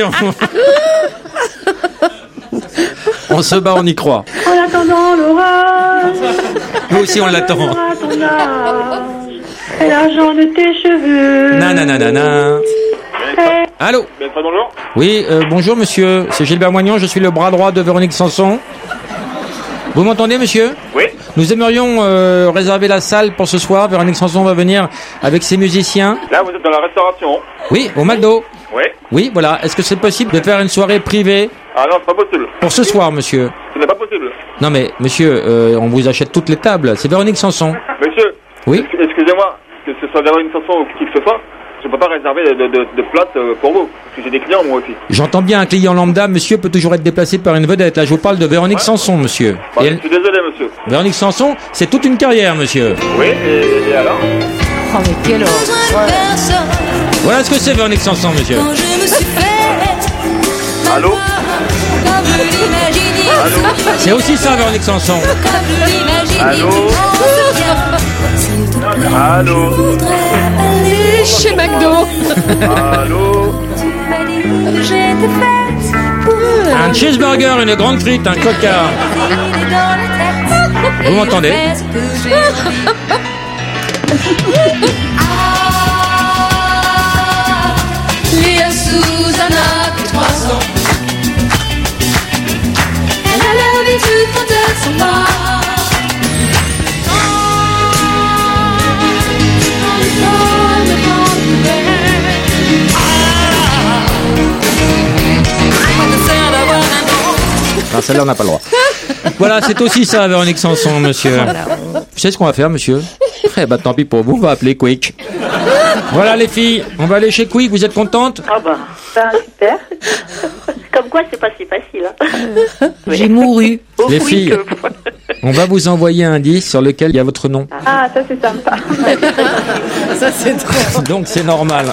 On se bat, on y croit. en attendant l'orage, Nous aussi, on l'attend. à ton âge, et l'argent de tes cheveux. Nananana. Allô? Bonjour. Oui, euh, bonjour monsieur. C'est Gilbert Moignon, je suis le bras droit de Véronique Sanson. Vous m'entendez, monsieur? Oui. Nous aimerions euh, réserver la salle pour ce soir. Véronique Sanson va venir avec ses musiciens. Là, vous êtes dans la restauration. Oui, au McDo. Oui. Oui, voilà. Est-ce que c'est possible de faire une soirée privée Ah non, c'est pas possible. pour ce soir, monsieur? Ce n'est pas possible. Non mais, monsieur, euh, on vous achète toutes les tables. C'est Véronique Sanson. Monsieur. Oui. ex- Excusez-moi, que ce soit Véronique Sanson ou qui que ce soit, je peux pas réserver de, de, de, de place euh, pour vous. Parce que j'ai des clients, moi aussi. J'entends bien un client lambda, monsieur peut toujours être déplacé par une vedette. Là, je vous parle de Véronique ouais. Sanson, monsieur. Bah, et je suis désolé, monsieur. Véronique Sanson, c'est toute une carrière, monsieur. Oui, et, et alors? Oh, mais quelle horreur. Voilà ce que c'est, Véronique Sanson, monsieur. Allô? Allô? C'est aussi ça, Véronique Sanson. Allô? Allô? Chez McDo. Allô? Un cheeseburger, une grande frite, un coca. Vous m'entendez? Léa Susanna, que trois ans. Elle a l'habitude quand elle s'en va. Ah, celle-là, on n'a pas le droit. Voilà, c'est aussi ça, Véronique Sanson, monsieur. Vous savez ce qu'on va faire, monsieur? Eh ben, tant pis pour vous, on va appeler Quick. Voilà, les filles, on va aller chez Quick, vous êtes contentes? Ah bah, ben, super. Comme quoi, c'est pas si facile. Hein. J'ai mouru. Oh, les oui, filles, que... on va vous envoyer un disque sur lequel il y a votre nom. Ah, ça c'est sympa. Ça c'est drôle. Donc c'est normal.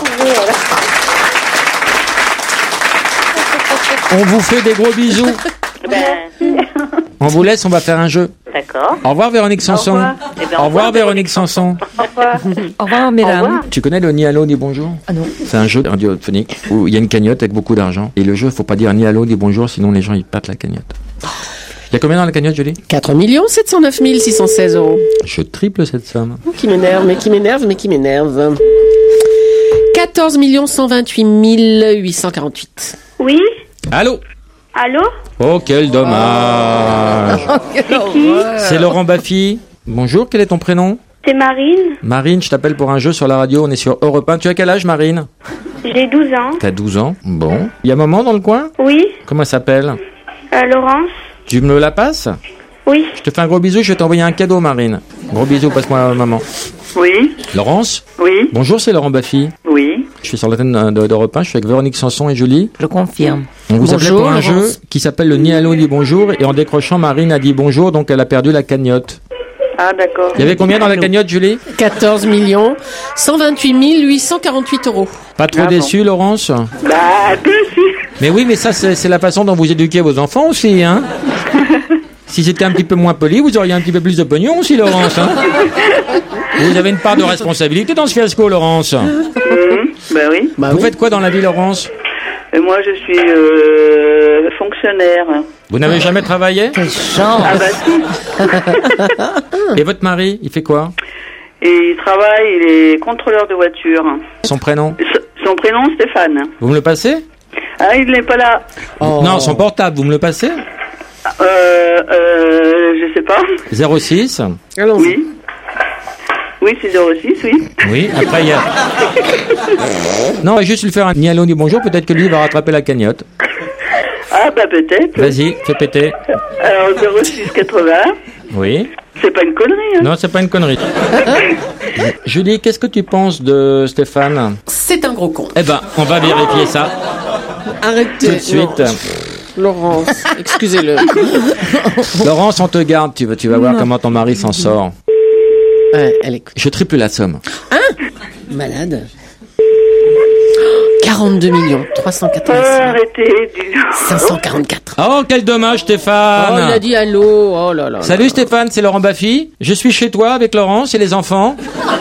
On vous fait des gros bisous. Ben... On vous laisse, on va faire un jeu. D'accord. Au revoir Véronique Sanson. Au revoir, eh ben, au revoir Véronique Sanson. Au revoir. Au revoir, mesdames. Au revoir. Tu connais le ni allô ni bonjour? Ah non. C'est un jeu radiophonique où il y a une cagnotte avec beaucoup d'argent. Et le jeu, il faut pas dire ni allô ni bonjour, sinon les gens ils pâtent la cagnotte. Il y a combien dans la cagnotte, Julie? quatre millions sept cent neuf mille six cent seize euros. Je triple cette somme. Qui m'énerve, mais qui m'énerve, mais qui m'énerve. quatorze millions cent vingt-huit mille huit cent quarante-huit. Oui. Allô? Allô? Oh, quel dommage. C'est qui? C'est Laurent Baffy. Bonjour, quel est ton prénom? C'est Marine. Marine, je t'appelle pour un jeu sur la radio, on est sur Europe un. Tu as quel âge, Marine? J'ai douze ans. T'as douze ans. Bon. Il y a maman dans le coin? Oui. Comment elle s'appelle? Euh, Laurence. Tu me la passes? Oui. Je te fais un gros bisou, je vais t'envoyer un cadeau, Marine. Gros bisou, passe-moi maman. Oui. Laurence? Oui. Bonjour, c'est Laurent Baffy. Oui. Je suis sur l'antenne d'Europe un, je suis avec Véronique Sanson et Julie. Je confirme. On vous appelait pour un Laurence. jeu qui s'appelle le ni allô ni bonjour, et en décrochant, Marine a dit bonjour, donc elle a perdu la cagnotte. Ah, d'accord. Il y avait combien dans la cagnotte, Julie? quatorze millions cent vingt-huit mille huit cent quarante-huit euros. Pas trop Ah, déçu, bon. Laurence? Bah, dessus. Mais oui, mais ça, c'est c'est la façon dont vous éduquez vos enfants aussi, hein. Si c'était un petit peu moins poli, vous auriez un petit peu plus de pognon aussi, Laurence, hein. Vous avez une part de responsabilité dans ce fiasco, Laurence. Mmh, bah oui. Vous faites quoi dans la vie, Laurence? Et moi, je suis euh, fonctionnaire. Vous n'avez jamais travaillé? Quelle chance. Ah bah si. Et votre mari, il fait quoi? Et il travaille, il est contrôleur de voiture. Son prénom? S- Son prénom, Stéphane. Vous me le passez? Ah, il n'est pas là. Oh. Non, son portable, vous me le passez? Euh, euh, je sais pas. zéro six. Allons-y. Oui. Oui, c'est zéro six, oui. Oui, après il y a... Non, on va juste lui faire un ni allô ni bonjour, peut-être que lui va rattraper la cagnotte. Ah, bah peut-être. Vas-y, fais péter. Alors, zéro six quatre-vingts. Oui. C'est pas une connerie, hein. Non, c'est pas une connerie. Julie, qu'est-ce que tu penses de Stéphane? C'est un gros con. Eh ben, on va vérifier ça Arrêtez. tout de suite. Laurence, excusez-le. Laurence, on te garde, tu vas, tu vas voir comment ton mari s'en sort. Ouais, elle écoute. Je triple la somme. Hein? Malade. quarante-deux millions trois cent quatre-vingt-six Arrêtez du... cinq cent quarante-quatre. Oh, quel dommage, Stéphane. Oh, il a dit allô. Oh là là. Salut Stéphane, c'est Laurent Baffy. Je suis chez toi avec Laurence et les enfants.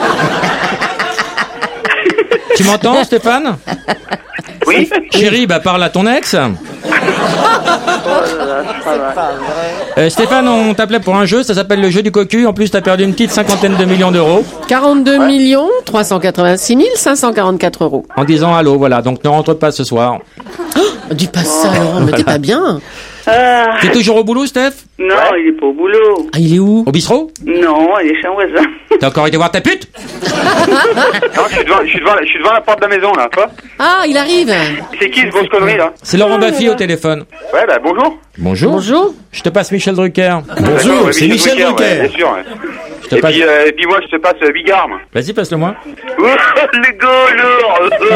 Tu m'entends, Stéphane? Oui. Chérie, bah parle à ton ex. Euh, Stéphane, on t'appelait pour un jeu, ça s'appelle le jeu du cocu. En plus, t'as perdu une petite cinquantaine de millions d'euros. quarante-deux millions trois cent quatre-vingt-six mille cinq cent quarante-quatre euros. En disant allô, voilà. Donc ne rentre pas ce soir. Oh, dis pas ça, Laurent, mais t'es pas bien. Ah. T'es toujours au boulot, Steph? Non, il est pas au boulot. Ah, il est où? Au bistrot? Non, il est chez un voisin. T'as encore été voir ta pute? Non, je suis devant, je suis devant, je suis devant la porte de la maison, là, quoi. Ah, il arrive. C'est qui ce grosse connerie, là? C'est Laurent Baffy au téléphone. Ouais, bah bonjour. Bonjour. Bonjour. Je te passe Michel Drucker. D'accord, Bonjour, ouais, c'est Michel Drucker, Drucker. ouais, bien sûr, ouais. te Et passe. puis, euh, et puis moi, je te passe euh, Bigarme. Vas-y, passe-le-moi. Oh, les gars,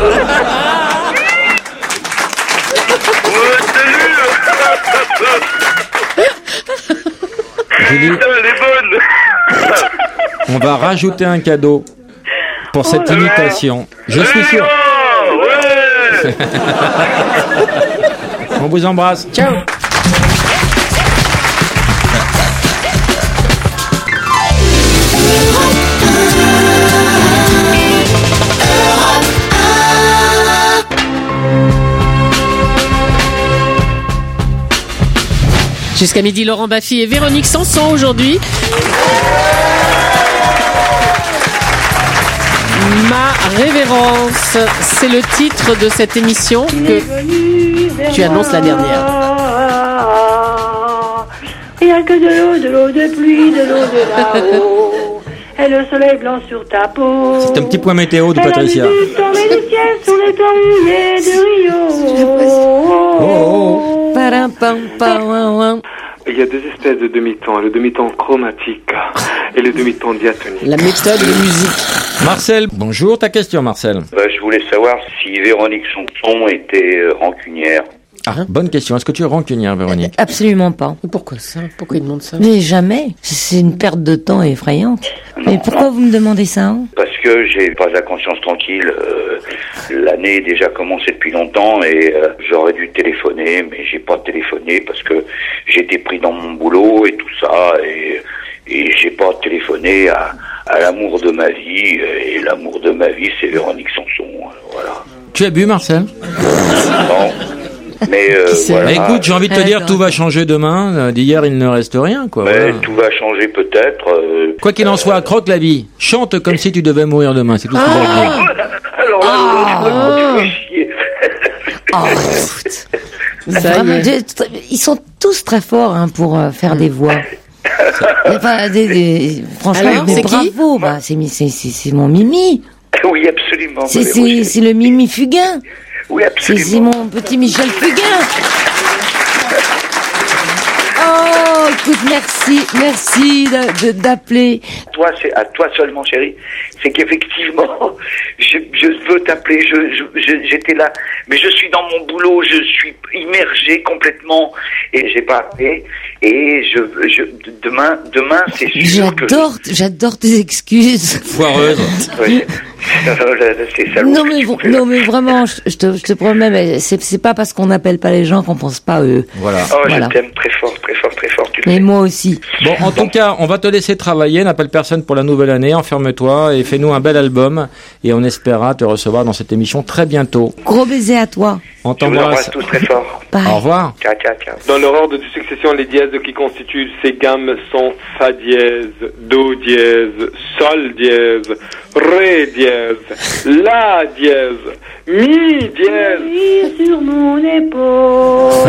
Julie, elle est bonne. on va rajouter un cadeau pour cette imitation. Je suis sûr. Ouais. On vous embrasse. Ciao. Jusqu'à midi, Laurent Baffy et Véronique Sanson aujourd'hui. Ma révérence, c'est le titre de cette émission que tu annonces la dernière. Rien que de l'eau, de l'eau de pluie, de l'eau de là-haut. Et le soleil blanc sur ta peau. C'est un petit point météo de Patricia. Elle a du temps et du ciel sur les toits mouillés de Rio. Oh, Param, pam, pam, Il y a deux espèces de demi-temps, le demi-temps chromatique et le demi-temps diatonique. La méthode de musique. Marcel, bonjour, ta question Marcel. Bah, je voulais savoir si Véronique Sanson était euh, rancunière. Ah, bonne question. Est-ce que tu es rancunière, Véronique? Absolument pas. Pourquoi ça? Pourquoi il demande ça? Mais jamais. C'est une perte de temps effrayante. Mais pourquoi vous me demandez ça, hein? Parce que j'ai pas la conscience tranquille. Euh, L'année est déjà commencé depuis longtemps et euh, j'aurais dû téléphoner, mais j'ai pas téléphoné parce que j'étais pris dans mon boulot et tout ça et, et j'ai pas téléphoné à, à l'amour de ma vie et l'amour de ma vie c'est Véronique Sanson. Voilà. Tu as bu, Marcel? Non. Mais euh, voilà. Mais écoute, j'ai envie de te dire, tout va changer demain. D'hier, il ne reste rien, quoi. Mais Voilà. tout va changer peut-être. Euh, Quoi qu'il en soit, croque la vie. Chante comme si tu devais mourir demain. C'est tout ce que je veux dire. Alors là, Ah. tu fais chier. Oh, vraiment, je- ils sont tous très forts hein, pour euh, faire des voix. Enfin, des, des- franchement, Alors, mais c'est qui bravo, bah, c'est, mi- c'est, c'est, c'est mon Mimi. Oui, absolument. C'est, Mais c'est, oui, c'est le Mimi Fugain. Oui, C'est, absolument. c'est mon petit Michel Fugain. Oh, écoute, merci, merci de- de- d'appeler. Toi, c'est à toi seulement, chérie. C'est qu'effectivement, je, je veux t'appeler. Je, je- je- j'étais là, mais je suis dans mon boulot. Je suis immergé complètement et j'ai pas appelé. Et je, je demain, demain, c'est sûr que. J'adore, j'adore tes excuses. Foireuse. Oui. C'est salaud. Non mais, vr- non mais vraiment, je, je te, je te promets, mais c'est, c'est pas parce qu'on n'appelle pas les gens qu'on pense pas à eux. Voilà. Oh, Voilà. je t'aime très fort, très fort, très fort. Tu le Mais sais. moi aussi. Bon, en tout cas, on va te laisser travailler. N'appelle personne pour la nouvelle année. Enferme-toi et fais-nous un bel album. Et on espérera te recevoir dans cette émission très bientôt. Gros baiser à toi. On Je vous embrasse t'embrasse. tous très fort. Bye. Au revoir. Ciao, ciao, ciao. Dans leur ordre de succession, les dièses qui constituent ces gammes sont Fa dièse, Do dièse, Sol dièse, Ré dièse, La dièse, Mi dièse. Nuit sur mon épaule.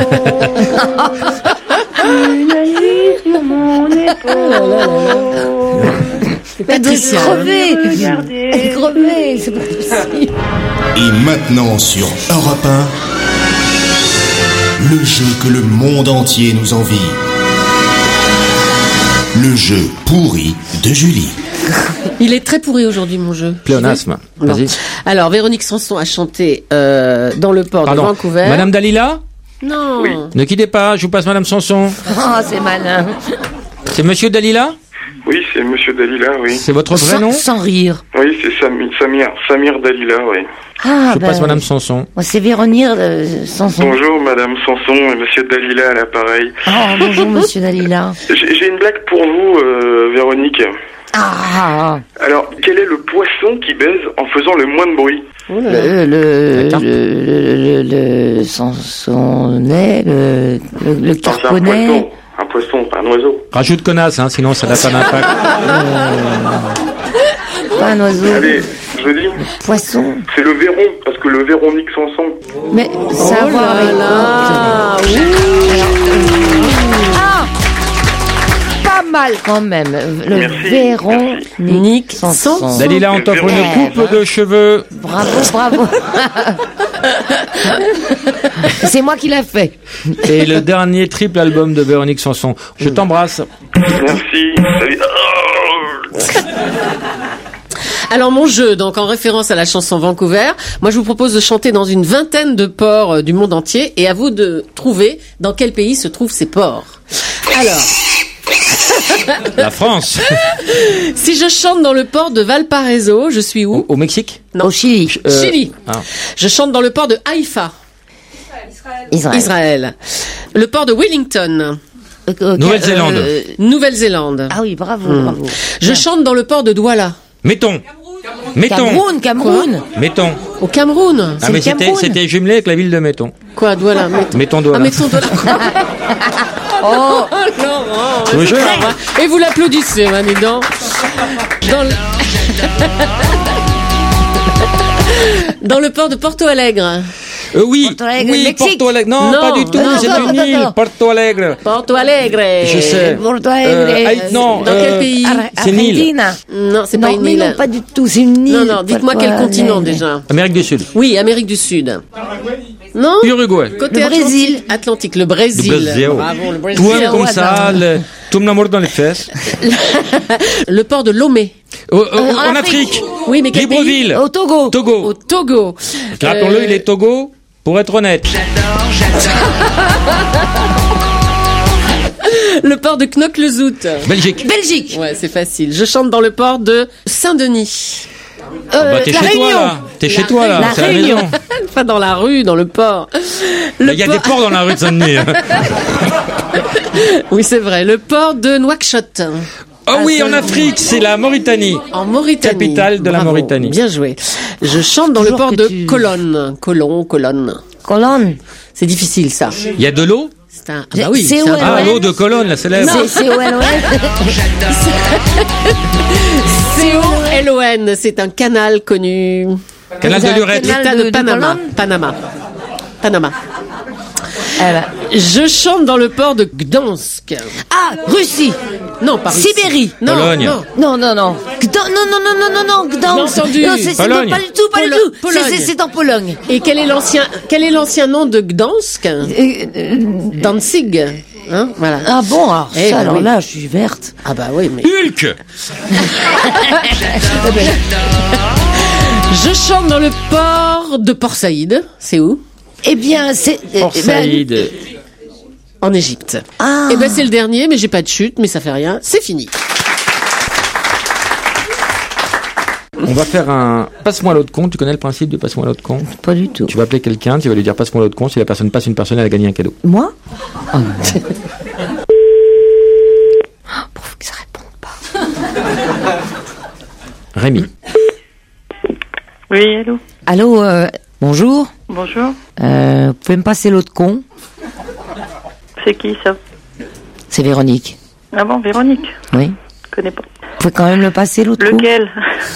Une nuit sur mon épaule. Elle doit Patricia. crever. Regardez. Elle est crevée, c'est pas possible. Et maintenant sur Europe un, le jeu que le monde entier nous envie. Le jeu pourri de Julie. Il est très pourri aujourd'hui, mon jeu. Pléonasme. Non. Vas-y. Alors, Véronique Sanson a chanté euh, dans le port Pardon. de Vancouver. Madame Dalila? Non. Ne quittez pas, je vous passe Madame Sanson. Oh, c'est malin. C'est Monsieur Dalila? Oui, c'est Monsieur Dalila, oui. C'est votre vrai Sans, nom? sans rire. Oui, c'est Samir, Samir, Samir Dalila, oui. Ah, Je vous passe ben, Madame Sanson. moi, c'est Véronique euh, Sanson. Bonjour, Madame Sanson et Monsieur Dalila à l'appareil. Oh, bonjour, monsieur Dalila. J'ai j'ai une blague pour vous, euh, Véronique. Ah, Alors, quel est le poisson qui baise en faisant le moins de bruit? le, le, La carte. le, le, le, le Sansonnet, le, le, le Non, c'est un Carponnet. poisson. Un poisson, pas un oiseau. Rajoute connasse, hein, sinon ça n'a pas d'impact. Pas un oiseau. Allez, je dis, Poisson. c'est le Véron, parce que le Véronique Sanson. Mais ça a à voir avec là. Ah, pas mal quand même. Le Merci, Véronique Sanson. Dalila, on t'offre une coupe de cheveux. Bravo, bravo. C'est moi qui l'ai fait. Et le dernier triple album de Véronique Sanson. Je t'embrasse. Merci. Salut. Alors mon jeu, donc en référence à la chanson Vancouver, moi je vous propose de chanter dans une vingtaine de ports euh, du monde entier et à vous de trouver dans quel pays se trouvent ces ports. Alors... La France. Si je chante dans le port de Valparaiso, je suis où? Au, au Mexique? Non. Au Chili. Euh, Chili. Ah. Je chante dans le port de Haïfa. Israël. Israël. Le port de Wellington. Euh, Nouvelle-Zélande. euh, Nouvelle-Zélande. Ah oui, bravo, Hmm. bravo. Je chante dans le port de Douala. Mettons. Mettons. Cameroun, Cameroun. Mettons. Au Cameroun. Ah mais c'était, c'était jumelé avec la ville de Mettons. Quoi, Douala? Mettons. Mettons Douala. Ah, mettons Douala. Oh, Laurent. Je vous c'est jure. grave, hein. Et vous l'applaudissez, hein, dis donc. Dans le... Dans le port de Porto Alegre. Euh, oui, Porto Alegre, oui, Mexique. Porto Alegre. Non, Non, pas du tout. non, C'est non, une non, île, non. Porto Alegre. Porto Alegre. Je sais. Porto Alegre. Euh, Haïti, non. Dans quel euh, pays? Ar- C'est une île. Argentina. Non, c'est Non, pas une mais île. non, pas du tout. C'est une île. Non, non, dites-moi Porto quel continent Alegre. déjà. Amérique du Sud. Oui, Amérique du Sud. Non? Uruguay. Côté Le Atlantique. Brésil. Atlantique, le Brésil. Le Brésil. Bravo, le Brésil. Toi, comme ouais, ça, non. le, tout me l'amour dans les fesses. Le port de Lomé. Oh, oh, Euh, en en Afrique. Afrique. Oui, mais quel pays? Libreville. Au Togo. Togo. Au Togo. Rappelons-le, Euh, il est Togo, pour être honnête. Le port de Knokke-le-Zout. Belgique. Belgique. Ouais, c'est facile. Je chante dans le port de Saint-Denis. Ah bah, t'es la chez toi, Réunion. là. T'es chez toi, là. La C'est la Réunion. maison. Pas dans la rue, dans le port. Bah, Il y a des ports dans la rue de Saint-Denis. Oui, c'est vrai. Le port de Nouakchott. Oh oui, en Afrique, c'est la Mauritanie. En Mauritanie. Capitale de la Bravo. Mauritanie. Bien joué. Je chante dans Toujours le port que de tu- Colonne. Colon, Colonne. Colonne. C'est difficile, ça. Il y a de l'eau? C'est un... Ah bah oui. C'est c'est un- où, Ah, ouais. l'eau de Cologne, la célèbre. C'est c'est O L O N. C O L O N. C'est un canal connu. Canal de Lurette. Canal L'État de- de de Panama. Colonne. Panama. Panama. Ah bah. Je chante dans le port de Gdansk. Ah, Russie. Non, pas Russie. Sibérie. Non, Pologne. non. Non, non, non. Gdan- non, non, non, non, non, non, Gdansk. J'ai entendu. Non, c'est- c'est Pologne. pas du tout, pas du Polo- tout. C'est- Pologne. c'est- C'est en Pologne. Et quel est l'ancien, quel est l'ancien nom de Gdansk? Euh, euh, Danzig. Hein, voilà. Ah bon, alors Eh ça, ben alors oui. là, je suis verte. Ah bah oui, mais. Hulk. Je chante dans le port de Port Saïd. C'est où? Eh bien, c'est... euh, Port ben, Saïd. En Égypte. Ah. Eh ben c'est le dernier, mais j'ai pas de chute, mais ça fait rien. C'est fini. On va faire un passe-moi l'autre con. Tu connais le principe de passe-moi l'autre con? Pas du tout. Tu vas appeler quelqu'un, tu vas lui dire passe-moi l'autre con. Si la personne passe une personne, elle a gagné un cadeau. Moi oh, Pourvu que ça réponde pas. Rémi. Oui, allô. Allô, euh, bonjour. Bonjour. Euh, vous pouvez me passer l'autre con? C'est qui ça? C'est Véronique. Ah bon, Véronique. Oui. Je connais pas. Vous pouvez quand même le passer l'autre con? Lequel?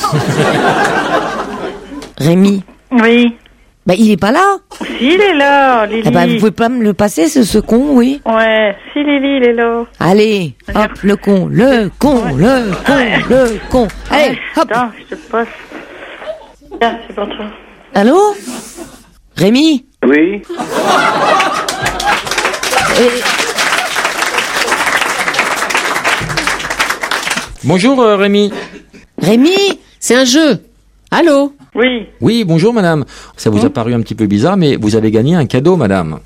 Rémi. Oui. Bah, il est pas là. Si, il est là, Lily. Eh ben, vous pouvez pas me le passer, ce, ce con, oui. Ouais, si, Lily, il est là. Allez, hop, le con, le con, le con, le con. Allez, hop. Attends, je te passe. Tiens, c'est pour toi. Allô? Rémi? Oui. Et- Bonjour euh, Rémi. Rémi? C'est un jeu. Allô? Oui. Oui, bonjour madame. Ça vous a paru un petit peu bizarre, mais vous avez gagné un cadeau, madame.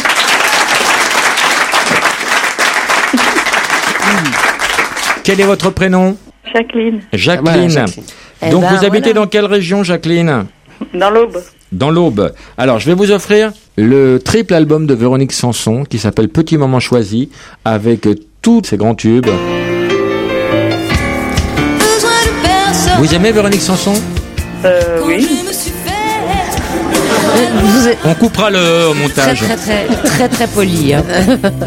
Quel est votre prénom? Jacqueline. Jacqueline. Voilà, Jacqueline. Donc Eh ben, vous habitez voilà. dans quelle région, Jacqueline? Dans l'Aube. Dans l'Aube. Alors, je vais vous offrir le triple album de Véronique Sanson qui s'appelle Petit Moment Choisi avec euh, tous ses grands tubes. Vous aimez Véronique Sanson? Euh, oui. Vous êtes On coupera le au très, montage. très, très, très, très poli. Hein.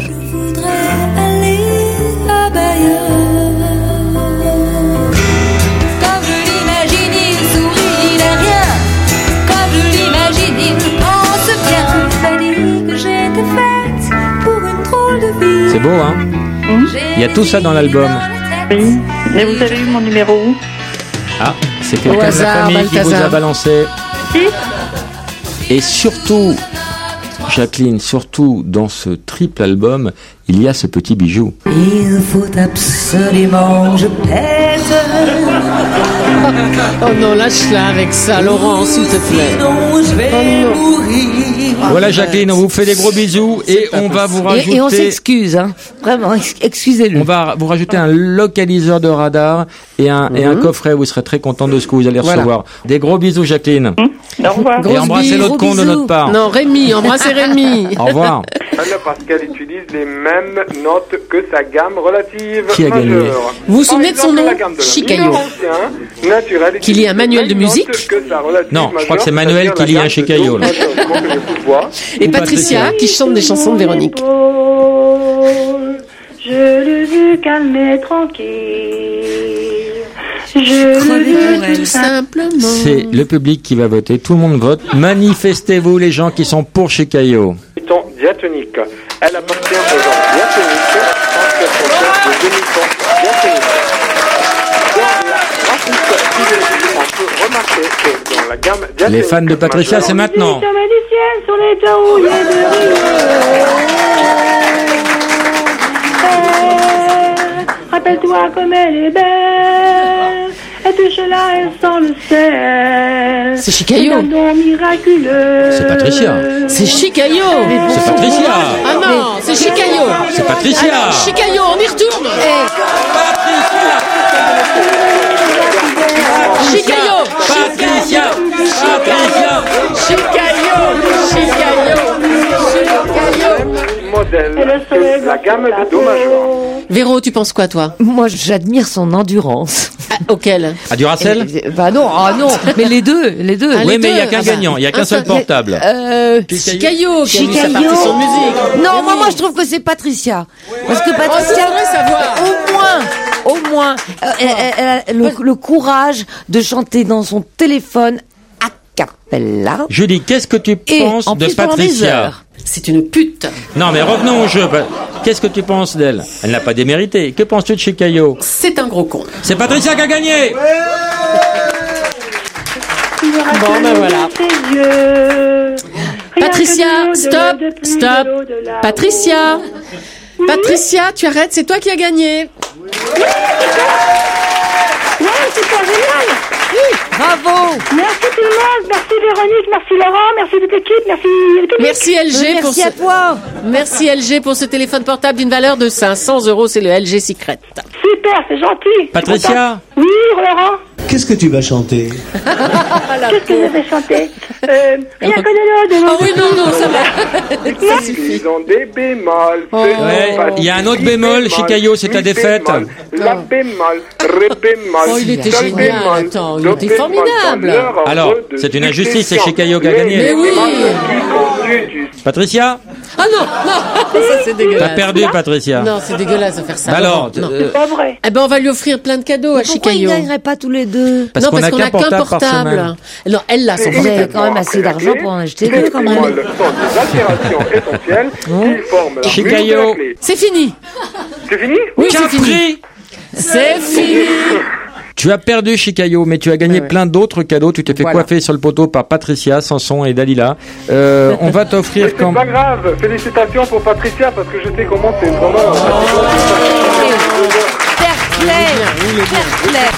Comme je l'imagine, il sourit, il n'a rien. Comme je l'imagine, il pense bien. Il m'a dit que j'étais faite pour une drôle de vie. C'est beau, hein? Il y a tout ça dans l'album. Oui. Mais vous avez eu mon numéro où? Ah, c'est quelqu'un Au de la hasard, famille qui vous Balthazar. a balancé. Qui? Et surtout, Jacqueline, surtout dans ce triple album, il y a ce petit bijou. Il faut absolument que je pète. Oh non, lâche-la avec ça, Laurent, s'il te plaît. Sinon je vais Oh non. mourir. Voilà Jacqueline, on vous fait des gros bisous et on va vous rajouter... Et, et on s'excuse, hein. Vraiment, ex- excusez-le. On va vous rajouter un localiseur de radar et un, et un coffret. Vous serez très content de ce que vous allez Voilà. recevoir. Des gros bisous Jacqueline. Au revoir. Et Grosse embrassez bise, l'autre gros con de bisous. notre part. Non, Rémi, embrassez Rémi. Au revoir. Parce qu'elle utilise les mêmes notes que sa gamme relative Qui a gagné majeure. Vous vous souvenez Par de son exemple, nom la gamme de la Chicayo. mineur ancien, naturel, Qu'il y ait un manuel de les mêmes musique notes que sa relative Non, je crois que c'est majeure, Manuel qui c'est-à-dire lit la un gamme Chicayo, de là. Do majeur, donc je vous vois. Et Patricia, qui chante des chansons de Véronique. Je le veux calme et tranquille. Je le veux tout simplement. C'est le public qui va voter. Tout le monde vote. Manifestez-vous les gens qui sont pour Chicayo. Ton diatonique. Elle appartient au genre diatonique parce qu'elle contient de demi-tons diatoniques. Dans la graphique privilégiée, on peut remarquer que dans la gamme diatonique Les fans de Patricia, c'est maintenant. Comme du ciel sur les toits rouillés de rivière. Rappelle-toi comme elle est belle. Elle touche là, elle sent le sel. C'est Chicayo. C'est un don miraculeux. C'est Patricia. C'est Chicayo. C'est Patricia. Ah non, c'est Chicayo. C'est Patricia. Alors, Chicayo, on y retourne. Chicayo. Patricia. Patricia. Chicayo. Chicayo. Chicayo. modèle que la gamme de Do majeur. Véro, tu penses quoi, toi? Moi, j'admire son endurance. Ah, auquel? Ah, du Racel? Eh, Bah non, ah non, mais les deux, les deux. Ah, oui, les mais il deux. n'y a qu'un Ah bah, gagnant, il n'y a qu'un un seul seul. portable. Euh, Chicayo, qui a mis sa Chicayo. partition de musique. Non, Mais moi, oui. moi, je trouve que c'est Patricia. Parce que Oh, Patricia, j'aimerais savoir. au moins, au moins, euh, elle, elle- elle a le, le courage de chanter dans son téléphone a cappella. Julie, qu'est-ce que tu Et penses en de plus pendant des Patricia? heures. C'est une pute. Non, mais revenons au jeu. Qu'est-ce que tu penses d'elle? Elle n'a pas démérité. Que penses-tu de Chicayo? C'est un gros con. C'est Patricia qui a gagné. Bon, ben voilà. Patricia, stop, stop. Patricia, Patricia, tu arrêtes, c'est toi qui as gagné. Ouais, super génial. Bravo. Merci tout le monde. Merci Véronique. Merci Laurent. Merci toute l'équipe. Merci le public. Merci L G Merci pour ce... à toi. Merci L G pour ce téléphone portable d'une valeur de cinq cents euros. C'est le L G Secret. Super, c'est gentil. Patricia. Oui, Laurent. Qu'est-ce que tu vas chanter? Qu'est-ce que je vais chanter euh, Rien que de l'eau, de l'eau. Oh oui, non, non, ça va. Ça suffit. Ils ont des bémols. Oh. Ouais, il y a un autre bémol, Chicayo, c'est ta défaite. La bémol, ré bémol. Oh, il était sol génial, bémol, attends, il do était bémol, formidable. dans leur Alors, ordre de c'est une injustice, c'est succession. Chicayo qui a Les gagné. Mais oui. bémols qui conduisent du Patricia? Ah non, non, ça c'est T'as dégueulasse. perdu, Patricia. Non, c'est dégueulasse de faire ça. Alors, non. euh, Pas vrai. Eh ben, on va lui offrir plein de cadeaux à Pourquoi ils Chicayo. ne gagneraient pas tous les deux? parce non, qu'on parce a qu'on qu'un a qu'un portable par portable. semaine. Non, elle l'a son Vous avez portable. quand même assez d'argent pour en acheter deux, quand Les même. bémols sont des altérations essentielles qui forment la musique de Chicayo. la clé. C'est fini. C'est fini? Oui, c'est Qu'un fini. prix. C'est fini. Tu as perdu Chicayo, mais tu as gagné Ouais, ouais. plein d'autres cadeaux. Tu t'es fait Voilà. coiffer sur le poteau par Patricia, Sanson et Dalila. Euh, on va t'offrir Mais quand c'est pas grave. Félicitations pour Patricia parce que je sais comment c'est vraiment. Fair play. Fair play.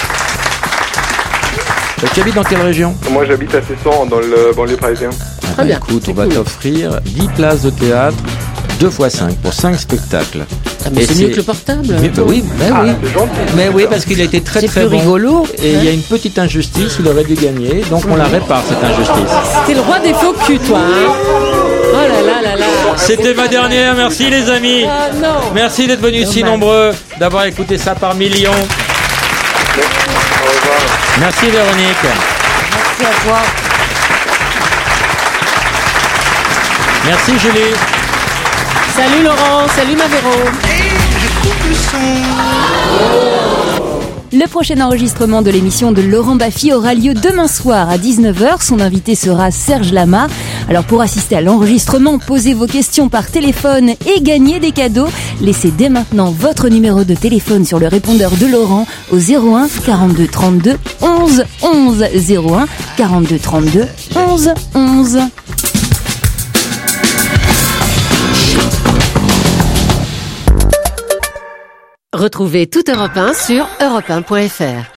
Euh, Tu habites dans quelle région? Moi j'habite à Cesson dans le banlieue parisien. Ah Très bah bien, écoute, c'est on va cool. t'offrir dix places de théâtre, deux fois cinq pour cinq spectacles. Ah, mais Et c'est mieux que le portable. Mais, bah oui, bah oui. C'est gentil. Mais oui, parce qu'il a été très C'est très plus bon. rigolo. Et il y a une petite injustice, il aurait dû gagner, donc on la répare cette injustice. T'es le roi des faux culs, toi. Hein. Oh là là là là. C'était ma dernière, merci les amis. Ah non. Merci d'être venus si Dommage. nombreux, d'avoir écouté ça par millions. Merci Véronique. Merci à toi. Merci Julie. Salut Laurent, salut ma Véro. Le prochain enregistrement de l'émission de Laurent Baffy aura lieu demain soir à dix-neuf heures. Son invité sera Serge Lama. Alors pour assister à l'enregistrement, posez vos questions par téléphone et gagnez des cadeaux. Laissez dès maintenant votre numéro de téléphone sur le répondeur de Laurent au zéro un quarante-deux trente-deux onze onze zéro un quarante-deux trente-deux onze onze. Retrouvez tout Europe un sur europe un point f r.